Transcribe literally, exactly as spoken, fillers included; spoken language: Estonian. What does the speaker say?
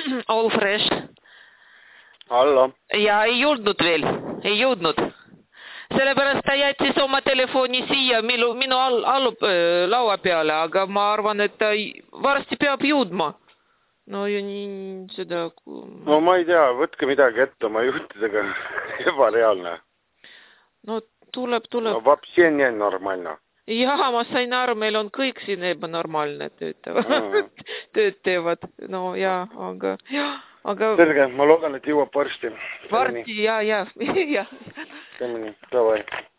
All fresh. Hallo. Ja ei jõudnud veel, ei jõudnud. Sellepärast ta jättis oma telefoni siia minu, minu all, all, laua peale, aga ma arvan, et ta varsti peab jõudma. No ju nii seda... No ma ei tea, võtke midagi ette oma juhtidega. Ebareaalne. No tuleb, tuleb. No вообще не нормально. Jaa, ma sain aru, meil on kõik siin ebanormaalne töötavad. Mm. Tööd teevad. No jaa, aga... Ja, aga... Selge, ma loodan, et jõuab varsti. Varsti, jaa, jaa. Ja. Teeme nii, davai.